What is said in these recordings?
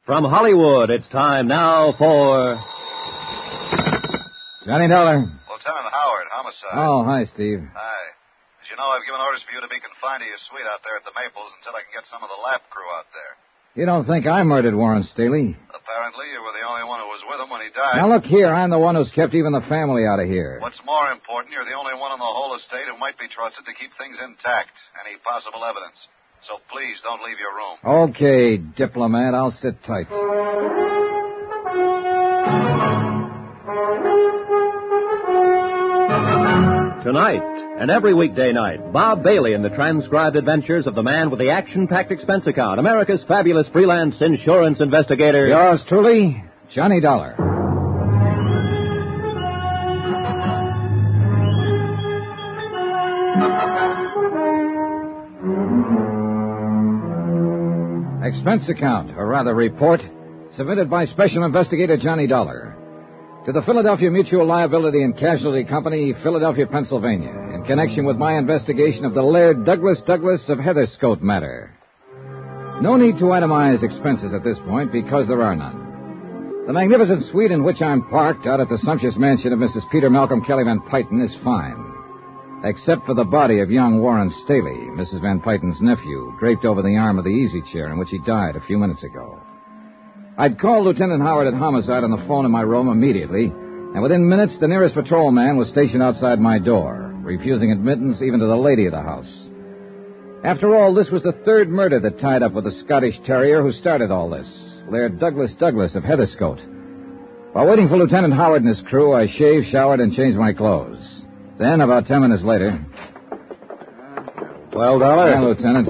From Hollywood, it's time now for... Johnny Dollar. Lieutenant Howard, homicide. Oh, hi, Steve. Hi. As you know, I've given orders for you to be confined to your suite out there at the Maples until I can get some of the lap crew out there. You don't think I murdered Warren Staley? Apparently, you were the only one who was with him when he died. Now, look here. I'm the one who's kept even the family out of here. What's more important, you're the only one on the whole estate who might be trusted to keep things intact. Any possible evidence. So please don't leave your room. Okay, diplomat. I'll sit tight. Tonight, and every weekday night, Bob Bailey in the transcribed adventures of the man with the action-packed expense account, America's fabulous freelance insurance investigator. Yours truly, Johnny Dollar. Expense account, or rather report, submitted by Special Investigator Johnny Dollar to the Philadelphia Mutual Liability and Casualty Company, Philadelphia, Pennsylvania, in connection with my investigation of the Laird Douglas of Heatherscote matter. No need to itemize expenses at this point because there are none. The magnificent suite in which I'm parked out at the sumptuous mansion of Mrs. Peter Malcolm Kelly Van Pyton is fine, except for the body of young Warren Staley, Mrs. Van Pyton's nephew, draped over the arm of the easy chair in which he died a few minutes ago. I'd called Lieutenant Howard at Homicide on the phone in my room immediately, and within minutes the nearest patrolman was stationed outside my door, refusing admittance even to the lady of the house. After all, this was the third murder that tied up with the Scottish terrier who started all this, Laird Douglas of Heatherscote. While waiting for Lieutenant Howard and his crew, I shaved, showered, and changed my clothes. Then, about 10 minutes later... Well, Dollar? Yeah, Lieutenant.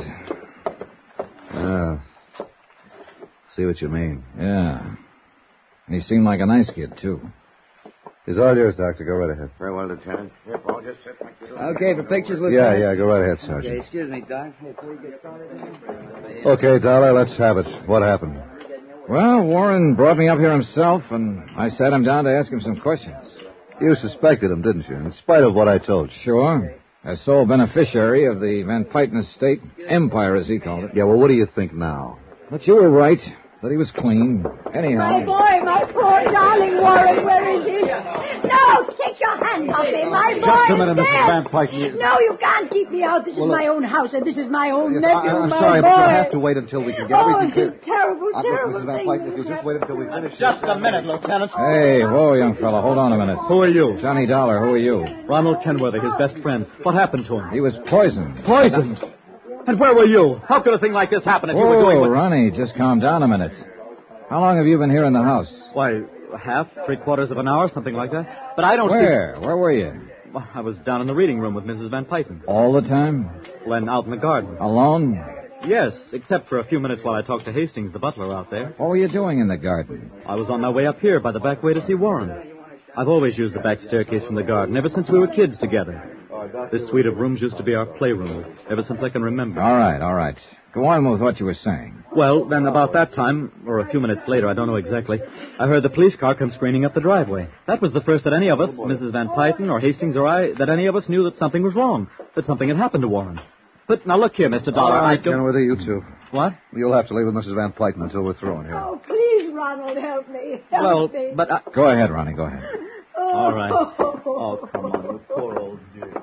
See what you mean. Yeah. He seemed like a nice kid, too. He's all yours, Doctor. Go right ahead. Very well, Lieutenant. Here, Paul, just sit like you do. Okay, for pictures, Lieutenant? Yeah, go right ahead, Okay, Sergeant. excuse me, Doc. Hey, before we get started... Okay, Dollar, let's have it. What happened? Well, Warren brought me up here himself, and I sat him down to ask him some questions. You suspected him, didn't you? In spite of what I told you. Sure. As sole beneficiary of the Van Pyton estate, empire, as he called it. Yeah, well, what do you think now? But you were right, that he was clean. Anyhow... My poor darling Warren, where is he? No, take your hand off him. My boy Just a minute, is Mrs. dead. Van Pyton. No, you can't keep me out. This is my own house, and this is my own nephew, I'm my sorry, boy. but you'll have to wait until we can get everything this is terrible, Look, terrible Mrs. Van thing. Pyton, if you'll just wait until we finish... Just a minute, Lieutenant. Hey, whoa, young fella, hold on a minute. Who are you? Johnny Dollar, who are you? Ronald Kenworthy, his best friend. What happened to him? He was poisoned. Poisoned? And where were you? How could a thing like this happen if you were doing what... Ronnie, just calm down a minute. How long have you been here in the house? Why, half, 3/4 of an hour, something like that. But I don't Where? Where were you? Well, I was down in the reading room with Mrs. Van Pyton. All the time? Then out in the garden. Alone? Yes, except for a few minutes while I talked to Hastings, the butler, out there. What were you doing in the garden? I was on my way up here by the back way to see Warren. I've always used the back staircase from the garden, ever since we were kids together. This suite of rooms used to be our playroom, ever since I can remember. All right. Go on with what you were saying. Well, then about that time, or a few minutes later, I don't know exactly, I heard the police car come screaming up the driveway. That was the first that any of us, Mrs. Van Pyton or Hastings or I, that any of us knew that something was wrong, that something had happened to Warren. But now look here, Mr. Dollar, I don't... Kenworthy, you too. What? You'll have to leave with Mrs. Van Pyton until we're through in here. Oh, please, Ronald, help me. Help me. But I... Go ahead, Ronnie, go ahead. All right. Oh, come on, you poor old dear.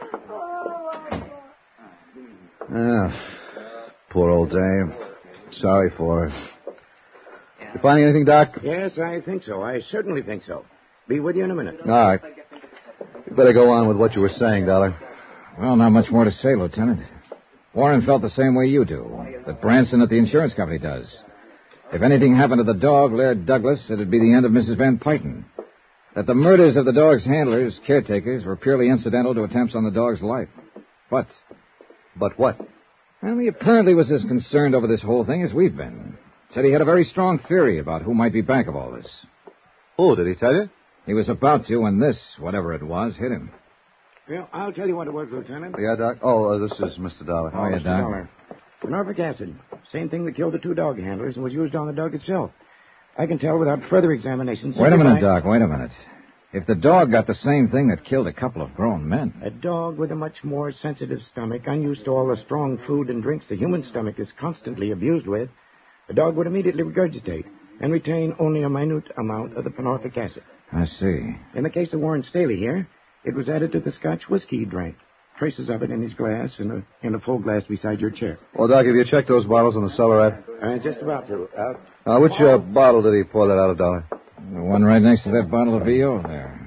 Poor old dame. Sorry for her. You finding anything, Doc? Yes, I think so. I certainly think so. Be with you in a minute. All right. You better go on with what you were saying, Dollar. Well, not much more to say, Lieutenant. Warren felt the same way you do, that Branson at the insurance company does. If anything happened to the dog, Laird Douglas, it'd be the end of Mrs. Van Pyton. That the murders of the dog's handlers, caretakers, were purely incidental to attempts on the dog's life. But what? Well, he apparently was as concerned over this whole thing as we've been. Said he had a very strong theory about who might be back of all this. Oh, did he tell you? He was about to when this, whatever it was, hit him. Well, I'll tell you what it was, Lieutenant. Yeah, Doc? Oh, this is Mr. Dollar. Oh, yeah, Mr. Doc. Dollar. Norfolk acid. Same thing that killed the two dog handlers and was used on the dog itself. I can tell without further examination. Wait a minute, Doc. Wait a minute. If the dog got the same thing that killed a couple of grown men... A dog with a much more sensitive stomach, unused to all the strong food and drinks the human stomach is constantly abused with, The dog would immediately regurgitate and retain only a minute amount of the panorphic acid. I see. In the case of Warren Staley here, it was added to the Scotch whiskey he drank. Traces of it in his glass and in a full glass beside your chair. Well, Doc, have you checked those bottles in the cellarette? Just about to. Which bottle did he pour that out of, Dollar? The one right next to that bottle of VO there.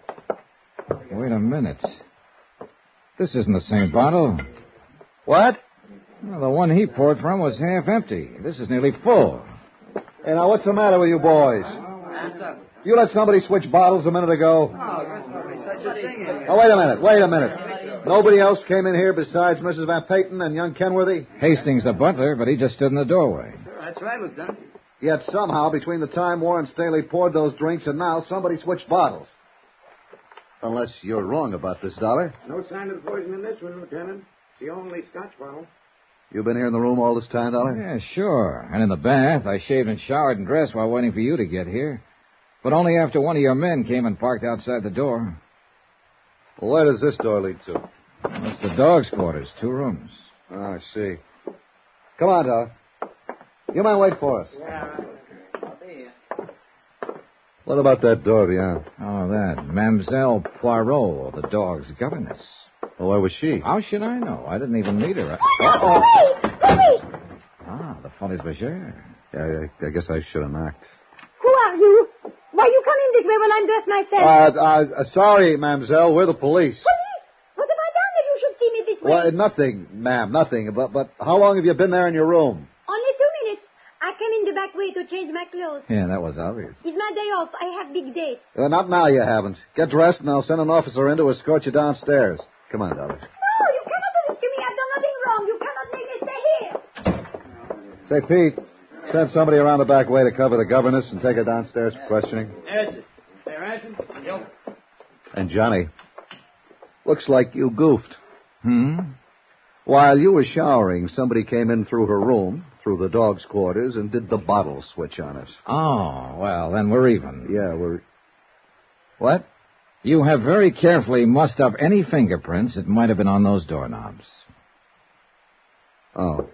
Wait a minute. This isn't the same bottle. What? Well, the one he poured from was half empty. This is nearly full. Hey, now, what's the matter with you boys? You let somebody switch bottles a minute ago. Oh, wait a minute. Nobody else came in here besides Mrs. Van Payton and young Kenworthy? Hastings, the butler, but he just stood in the doorway. That's right, Lieutenant. Yet somehow, between the time Warren Staley poured those drinks and now, somebody switched bottles. Unless you're wrong about this, Dollar. No sign of poison in this one, Lieutenant. It's the only Scotch bottle. You've been here in the room all this time, Dollar? Yeah, sure. And in the bath, I shaved and showered and dressed while waiting for you to get here. But only after one of your men came and parked outside the door. Well, where does this door lead to? It's the dog's quarters, 2 rooms. Oh, I see. Come on, Dollar. You might wait for us. Yeah, I'll be here. What about that door beyond? Oh, that. Mademoiselle Poirot, the dog's governess. Well, where was she? How should I know? I didn't even meet her. Wait! Ah, the folies bergère. Yeah, I guess I should have knocked. Who are you? Why you come in this way when I'm dressed myself? Sorry, mademoiselle. We're the police. Police? What have I done that you should see me this way? Well, nothing, ma'am, nothing. But how long have you been there in your room? Only 2 minutes. I came in the back way to change my clothes. Yeah, that was obvious. It's my day off. I have big dates. Not now, you haven't. Get dressed, and I'll send an officer in to escort you downstairs. Come on, Dollar. No, you cannot do this to me. I've done nothing wrong. You cannot make me stay here. Say, Pete, send somebody around the back way to cover the governess and take her downstairs for questioning. Yes, sir. Ransom? Yo. And Johnny, looks like you goofed. While you were showering, somebody came in through her room, through the dog's quarters, and did the bottle switch on us. Oh, well, then we're even. Yeah, we're... What? You have very carefully mussed up any fingerprints that might have been on those doorknobs. Oh.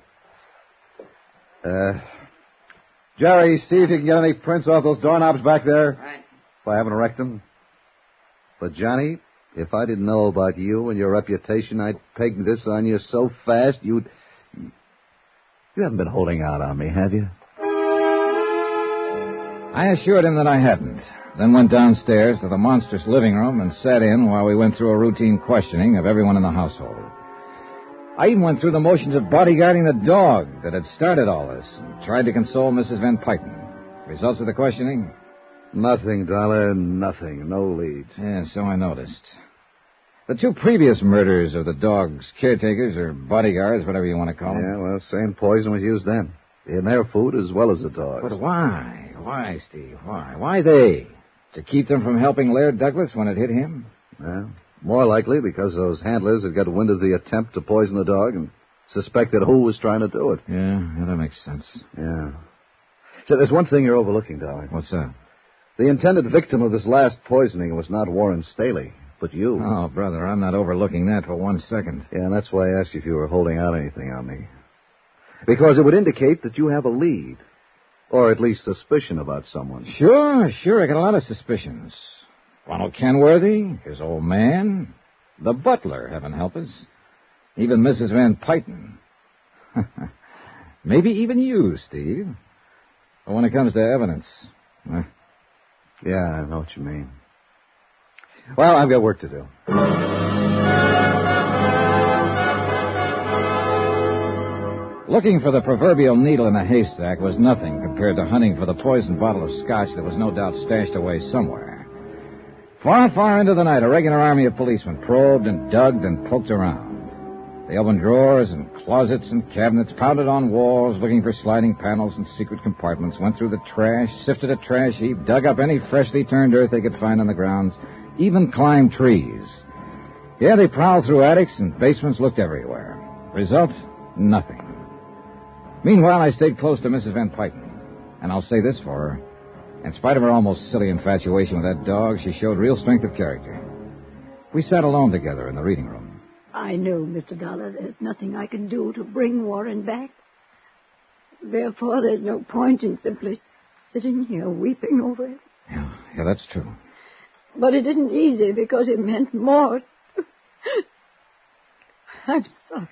Jerry, see if you can get any prints off those doorknobs back there. Right. If I haven't wrecked them. But, Johnny, if I didn't know about you and your reputation, I'd peg this on you so fast you'd... You haven't been holding out on me, have you? I assured him that I hadn't, then went downstairs to the monstrous living room and sat in while we went through a routine questioning of everyone in the household. I even went through the motions of bodyguarding the dog that had started all this and tried to console Mrs. Van Payton. Results of the questioning? Nothing, Dollar, nothing. No leads. Yeah, so I noticed. The 2 previous murders of the dog's caretakers or bodyguards, whatever you want to call them. Yeah, well, same poison was used then. In their food as well as the dog's. But why? Why, Steve? Why? Why they? To keep them from helping Laird Douglas when it hit him? Well, more likely because those handlers had got wind of the attempt to poison the dog and suspected who was trying to do it. Yeah, that makes sense. Yeah. So there's one thing you're overlooking, Dollar. What's that? The intended victim of this last poisoning was not Warren Staley, but you. Oh, brother, I'm not overlooking that for 1 second. Yeah, and that's why I asked you if you were holding out anything on me. Because it would indicate that you have a lead. Or at least suspicion about someone. Sure. I got a lot of suspicions. Ronald Kenworthy, his old man, the butler, heaven help us, even Mrs. Van Payton. Maybe even you, Steve. But when it comes to evidence... Yeah, I know what you mean. Well, I've got work to do. Looking for the proverbial needle in a haystack was nothing compared to hunting for the poisoned bottle of scotch that was no doubt stashed away somewhere. Far, far into the night, a regular army of policemen probed and dug and poked around. They opened drawers and closets and cabinets, pounded on walls, looking for sliding panels and secret compartments, went through the trash, sifted a trash heap, dug up any freshly turned earth they could find on the grounds, even climbed trees. Yeah, they prowled through attics and basements, looked everywhere. Result? Nothing. Meanwhile, I stayed close to Mrs. Van Payton, and I'll say this for her. In spite of her almost silly infatuation with that dog, she showed real strength of character. We sat alone together in the reading room. I know, Mr. Dollar, there's nothing I can do to bring Warren back. Therefore, there's no point in simply sitting here weeping over it. Yeah, that's true. But it isn't easy because it meant more. I'm sorry.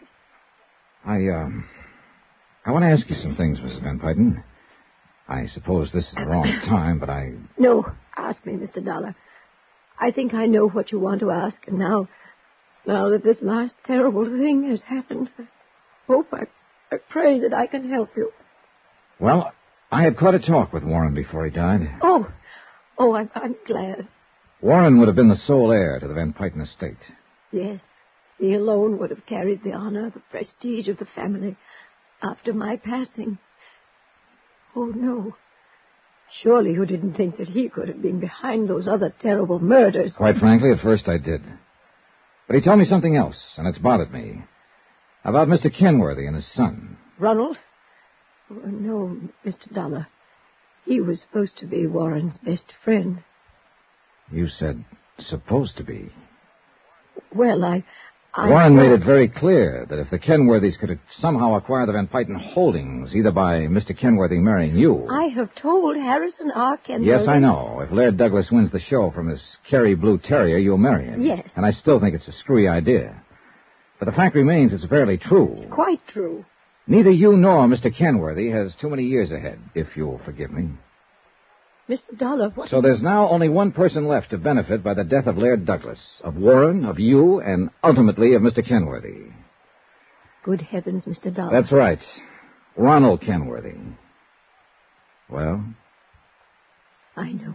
I want to ask you some things, Mrs. Van Pyten. I suppose this is the wrong time, but No, ask me, Mr. Dollar. I think I know what you want to ask, and now that this last terrible thing has happened, I pray that I can help you. Well, I had quite a talk with Warren before he died. Oh, I'm glad. Warren would have been the sole heir to the Van Pyten estate. Yes, he alone would have carried the honor, the prestige of the family after my passing. Oh, no. Surely you didn't think that he could have been behind those other terrible murders. Quite frankly, at first I did. But he told me something else, and it's bothered me. About Mr. Kenworthy and his son. Ronald? Oh, no, Mr. Dollar. He was supposed to be Warren's best friend. You said supposed to be. Well, Warren made it very clear that if the Kenworthys could somehow acquire the Van Pyten holdings, either by Mr. Kenworthy marrying you... I have told Harrison R. Kenworthy... Yes, I know. If Laird Douglas wins the show from his Kerry Blue Terrier, you'll marry him. Yes. And I still think it's a screwy idea. But the fact remains it's barely true. Quite true. Neither you nor Mr. Kenworthy has too many years ahead, if you'll forgive me. Mr. Dollar, what... So there's now only one person left to benefit by the death of Laird Douglas, of Warren, of you, and ultimately of Mr. Kenworthy. Good heavens, Mr. Dollar. That's right. Ronald Kenworthy. Well? I know.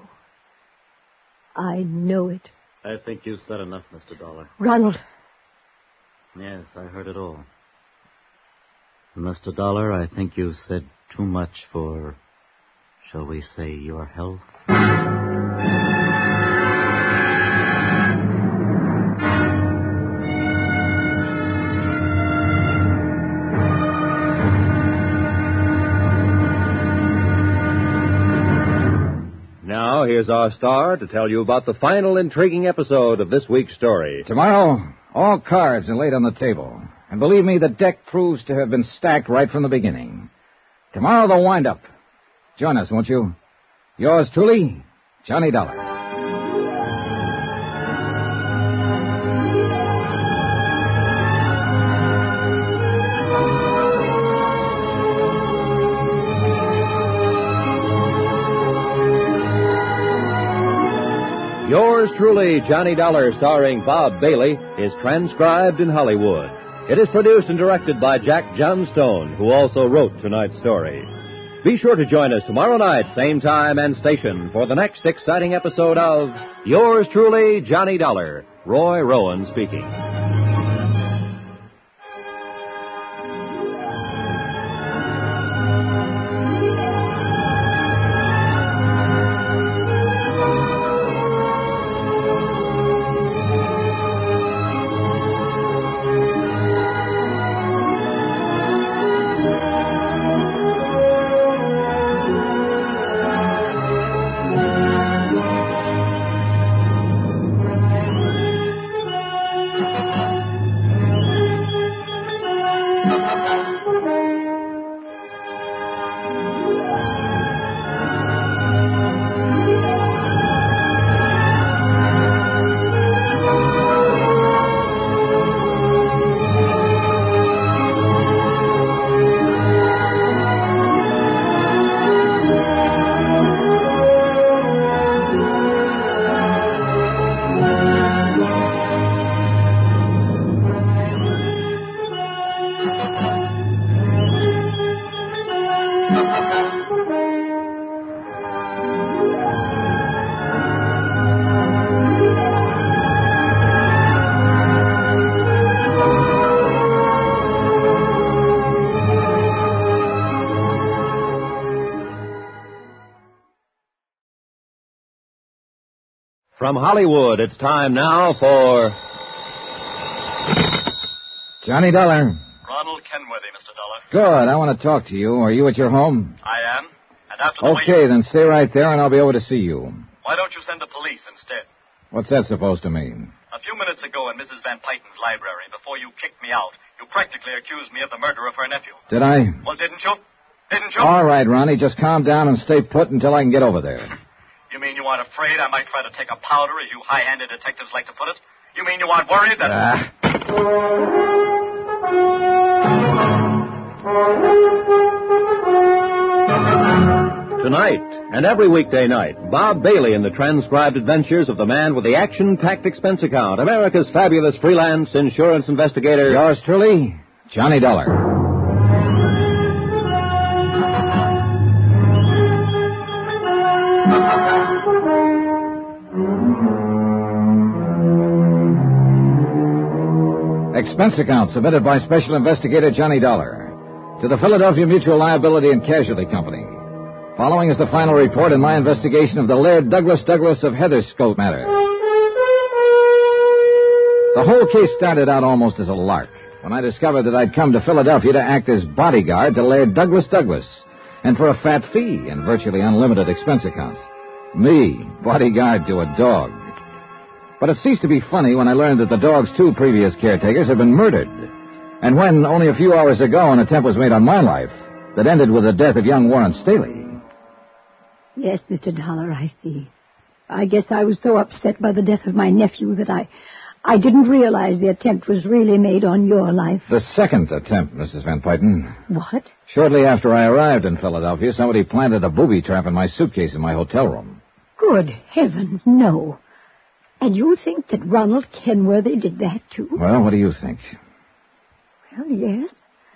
I know it. I think you've said enough, Mr. Dollar. Ronald. Yes, I heard it all. Mr. Dollar, I think you've said too much for... shall we say, your health? Now, here's our star to tell you about the final intriguing episode of this week's story. Tomorrow, all cards are laid on the table. And believe me, the deck proves to have been stacked right from the beginning. Tomorrow, the wind-up. Join us, won't you? Yours truly, Johnny Dollar. Yours truly, Johnny Dollar, starring Bob Bailey, is transcribed in Hollywood. It is produced and directed by Jack Johnstone, who also wrote tonight's story. Be sure to join us tomorrow night, same time and station, for the next exciting episode of Yours truly, Johnny Dollar. Roy Rowan speaking. From Hollywood, it's time now for... Johnny Dollar. Ronald Kenworthy, Mr. Dollar. Good. I want to talk to you. Are you at your home? I am. And after the Okay, then stay right there and I'll be over to see you. Why don't you send the police instead? What's that supposed to mean? A few minutes ago in Mrs. Van Pyten's library, before you kicked me out, you practically accused me of the murder of her nephew. Did I? Well, didn't you? Didn't you? All right, Ronnie, just calm down and stay put until I can get over there. You mean you aren't afraid I might try to take a powder, as you high-handed detectives like to put it? You mean you aren't worried that... Tonight, and every weekday night, Bob Bailey in the transcribed adventures of the man with the action-packed expense account, America's fabulous freelance insurance investigator. Yours truly, Johnny Dollar. Expense account submitted by Special Investigator Johnny Dollar to the Philadelphia Mutual Liability and Casualty Company. Following is the final report in my investigation of the Laird Douglas of Heatherscote matter. The whole case started out almost as a lark when I discovered that I'd come to Philadelphia to act as bodyguard to Laird Douglas, and for a fat fee and virtually unlimited expense account. Me, bodyguard to a dog. But it ceased to be funny when I learned that the dog's two previous caretakers had been murdered. And when, only a few hours ago, an attempt was made on my life that ended with the death of young Warren Staley. Yes, Mr. Dollar, I see. I guess I was so upset by the death of my nephew that I didn't realize the attempt was really made on your life. The second attempt, Mrs. Van Pyten. What? Shortly after I arrived in Philadelphia, somebody planted a booby trap in my suitcase in my hotel room. Good heavens, no. And you think that Ronald Kenworthy did that, too? Well, what do you think? Well, yes.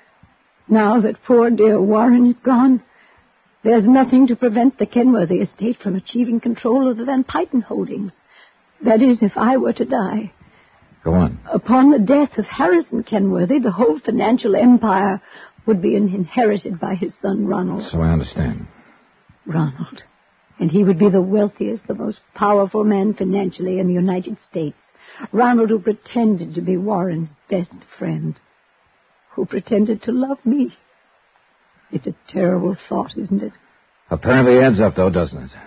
Now that poor dear Warren is gone, there's nothing to prevent the Kenworthy estate from achieving control of the Van Pyten holdings. That is, if I were to die. Go on. Upon the death of Harrison Kenworthy, the whole financial empire would be inherited by his son, Ronald. So I understand. Ronald. And he would be the wealthiest, the most powerful man financially in the United States. Ronald, who pretended to be Warren's best friend. Who pretended to love me. It's a terrible thought, isn't it? Apparently adds up, though, doesn't it?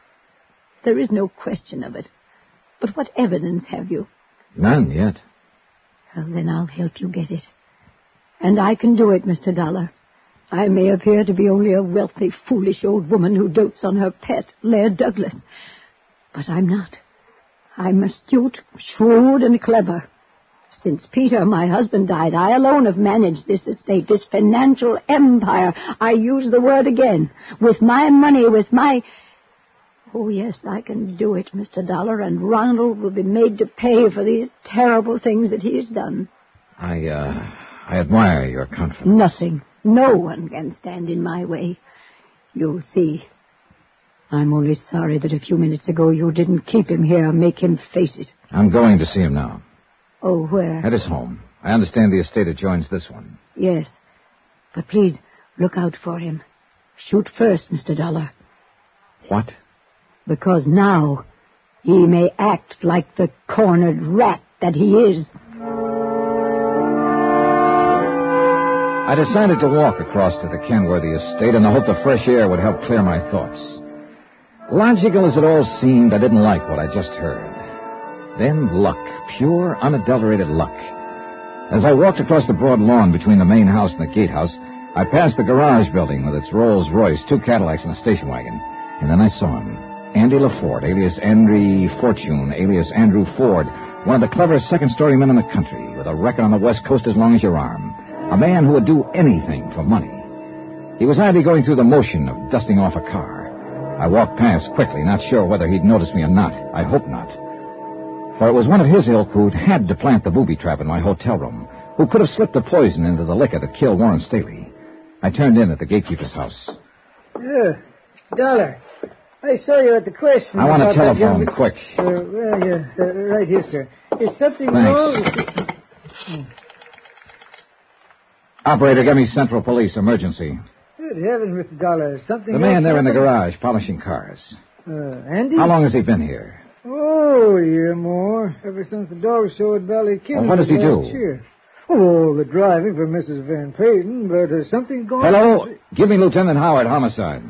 There is no question of it. But what evidence have you? None yet. Well, then I'll help you get it. And I can do it, Mr. Dollar. I may appear to be only a wealthy, foolish old woman who dotes on her pet, Laird Douglas. But I'm not. I'm astute, shrewd, and clever. Since Peter, my husband, died, I alone have managed this estate, this financial empire. I use the word again. With my money, with my... Oh, yes, I can do it, Mr. Dollar, and Ronald will be made to pay for these terrible things that he's done. I admire your confidence. Nothing. No one can stand in my way. You'll see. I'm only sorry that a few minutes ago you didn't keep him here, make him face it. I'm going to see him now. Oh, where? At his home. I understand the estate adjoins this one. Yes. But please, look out for him. Shoot first, Mr. Dollar. What? Because now he may act like the cornered rat that he is. I decided to walk across to the Kenworthy estate in the hope the fresh air would help clear my thoughts. Logical as it all seemed, I didn't like what I just heard. Then luck, pure, unadulterated luck. As I walked across the broad lawn between the main house and the gatehouse, I passed the garage building with its Rolls-Royce, 2 Cadillacs, and a station wagon. And then I saw him. Andy LaFord, alias Andrew Fortune, alias Andrew Ford, one of the cleverest second-story men in the country, with a record on the West Coast as long as your arm. A man who would do anything for money. He was hardly going through the motion of dusting off a car. I walked past quickly, not sure whether he'd noticed me or not. I hope not. For it was one of his ilk who'd had to plant the booby trap in my hotel room, who could have slipped the poison into the liquor that killed Warren Staley. I turned in at the gatekeeper's house. Mr. Dollar, I saw you at the question. I want a telephone, quick. Right here, sir. Is something Thanks. wrong? Operator, get me Central Police, emergency. Good heavens, Mr. Dollar. Something The man else there in the happened? garage, polishing cars. Andy? How long has he been here? Oh, a year more. Ever since the dog show at Valley Kid. Well, what does he do? Year. Oh, the driving for Mrs. Van Payton, but something going on. Hello? Give me Lieutenant Howard, homicide.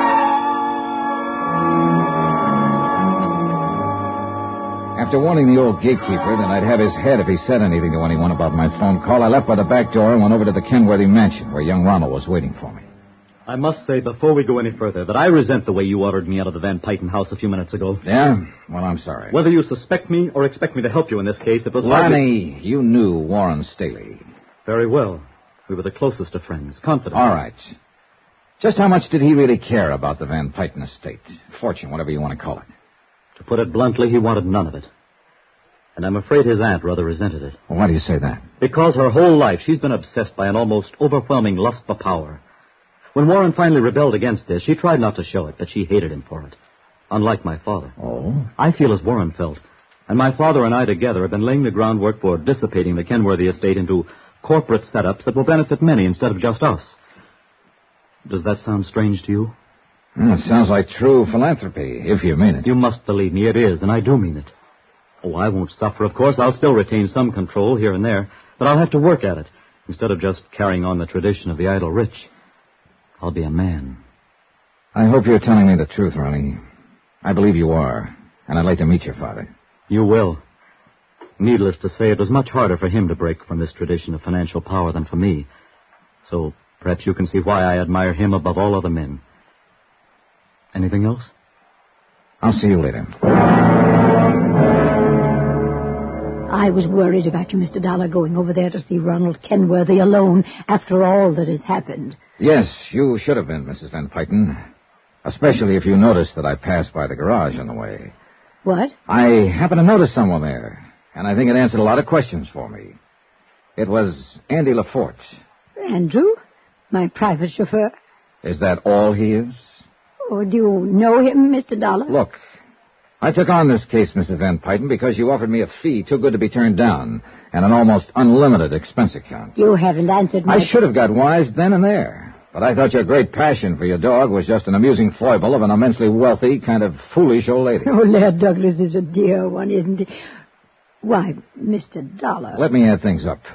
After warning the old gatekeeper that I'd have his head if he said anything to anyone about my phone call, I left by the back door and went over to the Kenworthy mansion where young Ronald was waiting for me. I must say, before we go any further, that I resent the way you ordered me out of the Van Pyten house a few minutes ago. Yeah? Well, I'm sorry. Whether you suspect me or expect me to help you in this case, it was Lonnie, you knew Warren Staley. Very well. We were the closest of friends, confident. All right. Just how much did he really care about the Van Pyten estate? Fortune, whatever you want to call it. To put it bluntly, he wanted none of it. And I'm afraid his aunt rather resented it. Well, why do you say that? Because her whole life she's been obsessed by an almost overwhelming lust for power. When Warren finally rebelled against this, she tried not to show it, but she hated him for it. Unlike my father. Oh? I feel as Warren felt. And my father and I together have been laying the groundwork for dissipating the Kenworthy estate into corporate setups that will benefit many instead of just us. Does that sound strange to you? It sounds like true philanthropy, if you mean it. You must believe me, it is, and I do mean it. Oh, I won't suffer, of course. I'll still retain some control here and there, but I'll have to work at it instead of just carrying on the tradition of the idle rich. I'll be a man. I hope you're telling me the truth, Ronnie. I believe you are, and I'd like to meet your father. You will. Needless to say, it was much harder for him to break from this tradition of financial power than for me. So perhaps you can see why I admire him above all other men. Anything else? I'll see you later. I was worried about you, Mr. Dollar, going over there to see Ronald Kenworthy alone after all that has happened. Yes, you should have been, Mrs. Van Pyten. Especially if you noticed that I passed by the garage on the way. What? I happened to notice someone there, and I think it answered a lot of questions for me. It was Andy LaForte. Andrew? My private chauffeur? Is that all he is? Oh, do you know him, Mr. Dollar? Look, I took on this case, Mrs. Van Pyten, because you offered me a fee too good to be turned down and an almost unlimited expense account. You haven't answered my... I should have got wise then and there, but I thought your great passion for your dog was just an amusing foible of an immensely wealthy, kind of foolish old lady. Oh, Laird Douglas is a dear one, isn't he? Why, Mr. Dollar... Let me add things up.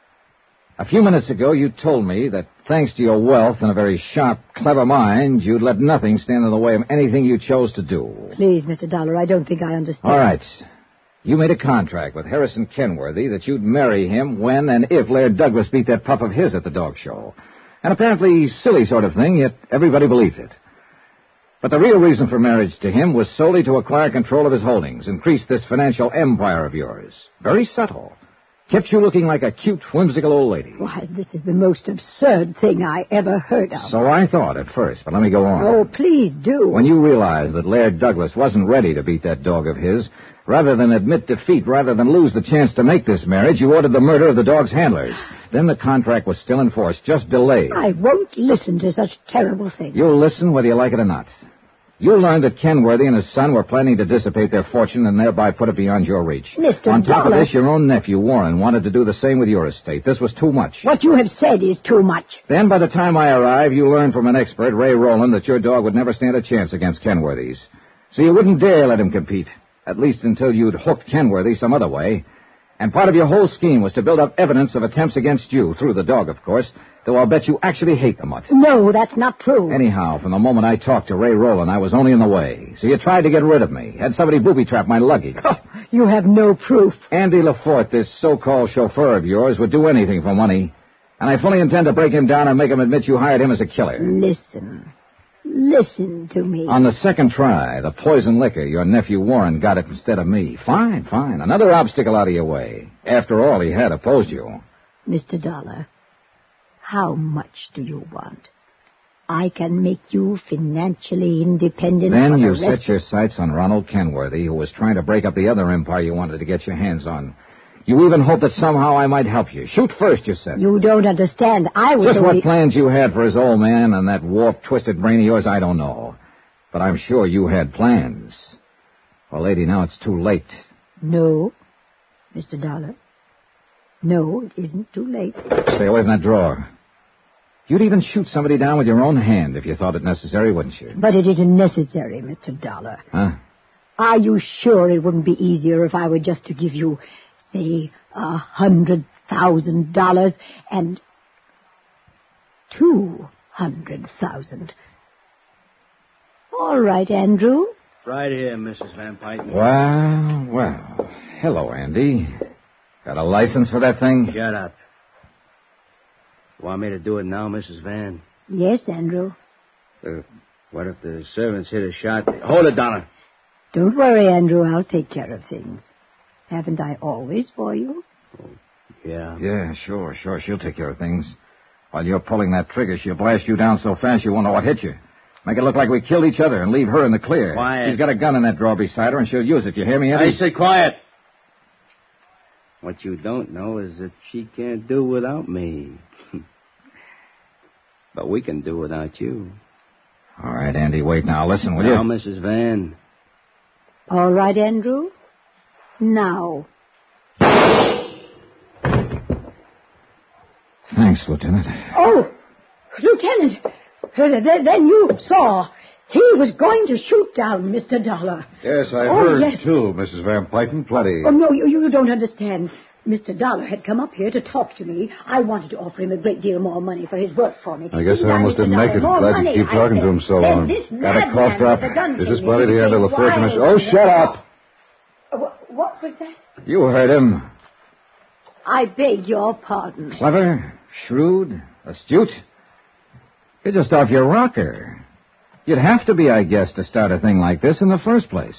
A few minutes ago, you told me that thanks to your wealth and a very sharp, clever mind, you'd let nothing stand in the way of anything you chose to do. Please, Mr. Dollar, I don't think I understand. All right. You made a contract with Harrison Kenworthy that you'd marry him when and if Laird Douglas beat that pup of his at the dog show. An apparently silly sort of thing, yet everybody believes it. But the real reason for marriage to him was solely to acquire control of his holdings, increase this financial empire of yours. Very subtle. Kept you looking like a cute, whimsical old lady. Why, this is the most absurd thing I ever heard of. So I thought at first, but let me go on. Oh, please do. When you realized that Laird Douglas wasn't ready to beat that dog of his, rather than admit defeat, rather than lose the chance to make this marriage, you ordered the murder of the dog's handlers. Then the contract was still in force, just delayed. I won't listen to such terrible things. You'll listen whether you like it or not. You learned that Kenworthy and his son were planning to dissipate their fortune and thereby put it beyond your reach. Mr. On top Dollar. of this, your own nephew, Warren, wanted to do the same with your estate. This was too much. What you have said is too much. Then, by the time I arrived, you learned from an expert, Ray Rowland, that your dog would never stand a chance against Kenworthy's. So you wouldn't dare let him compete, at least until you'd hooked Kenworthy some other way. And part of your whole scheme was to build up evidence of attempts against you, through the dog, of course, though I'll bet you actually hate the mutt. No, that's not true. Anyhow, from the moment I talked to Ray Rowland, I was only in the way. So you tried to get rid of me. Had somebody booby-trap my luggage. Oh, you have no proof. Andy LaForte, this so-called chauffeur of yours, would do anything for money. And I fully intend to break him down and make him admit you hired him as a killer. Listen to me. On the second try, the poison liquor, your nephew Warren got it instead of me. Fine. Another obstacle out of your way. After all, he had opposed you. Mr. Dollar, how much do you want? I can make you financially independent. Then you set your sights on Ronald Kenworthy, who was trying to break up the other empire you wanted to get your hands on. You even hoped that somehow I might help you. Shoot first, you said. You don't understand. I was Just only... what plans you had for his old man and that warped, twisted brain of yours, I don't know. But I'm sure you had plans. Well, lady, now it's too late. No, Mr. Dollar. No, it isn't too late. Stay away from that drawer. You'd even shoot somebody down with your own hand if you thought it necessary, wouldn't you? But it isn't necessary, Mr. Dollar. Huh? Are you sure it wouldn't be easier if I were just to give you, say, $100,000 and $200,000? All right, Andrew. Right here, Mrs. Van Pyten. Well. Hello, Andy. Got a license for that thing? Shut up. Want me to do it now, Mrs. Van? Yes, Andrew. What if the servants hit a shot? Hold it, Donna. Don't worry, Andrew. I'll take care of things. Haven't I always for you? Yeah. Yeah, sure. She'll take care of things. While you're pulling that trigger, she'll blast you down so fast you won't know what hit you. Make it look like we killed each other and leave her in the clear. Quiet. She's got a gun in that drawer beside her, and she'll use it. You hear me, Eddie? I say quiet. What you don't know is that she can't do without me. But we can do without you. All right, Andy, wait now. Listen, will you? Now, Mrs. Van. All right, Andrew. Now. Thanks, Lieutenant. Oh, Lieutenant. Then you saw. He was going to shoot down Mr. Dollar. Yes, I heard, too, Mrs. Van Pyton. Plenty. Oh, no, you don't understand. Mr. Dollar had come up here to talk to me. I wanted to offer him a great deal more money for his work for me. I guess I almost didn't make it. Glad you keep talking to him so long. Got a cough drop? Is this bloody the end of the fortune? Oh, shut up. What was that? You heard him. I beg your pardon. Clever, shrewd, astute. You're just off your rocker. You'd have to be, I guess, to start a thing like this in the first place.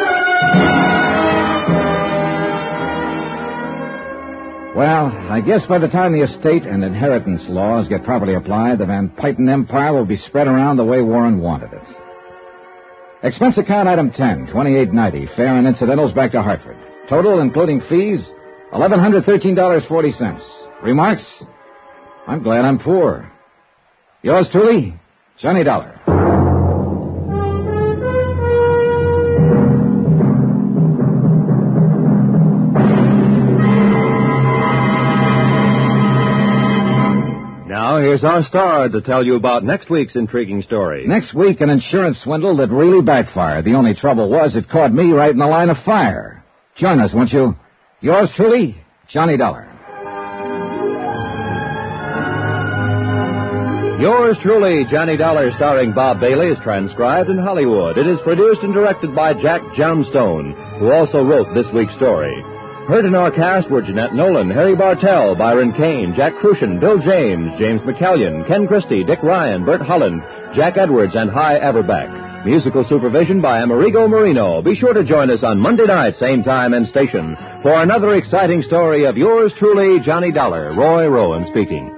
Well, I guess by the time the estate and inheritance laws get properly applied, the Van Pyton empire will be spread around the way Warren wanted it. Expense account item 10, $28.90, fare and incidentals back to Hartford. Total, including fees, $1,113.40. Remarks? I'm glad I'm poor. Yours truly, Johnny Dollar. Now, here's our star to tell you about next week's intriguing story. Next week, an insurance swindle that really backfired. The only trouble was it caught me right in the line of fire. Join us, won't you? Yours truly, Johnny Dollar. Yours truly, Johnny Dollar, starring Bob Bailey, is transcribed in Hollywood. It is produced and directed by Jack Johnstone, who also wrote this week's story. Heard in our cast were Jeanette Nolan, Harry Bartell, Byron Kane, Jack Crucian, Bill James, James McCallion, Ken Christie, Dick Ryan, Bert Holland, Jack Edwards, and Hy Averbeck. Musical supervision by Amerigo Marino. Be sure to join us on Monday night, same time and station, for another exciting story of yours truly, Johnny Dollar. Roy Rowan speaking.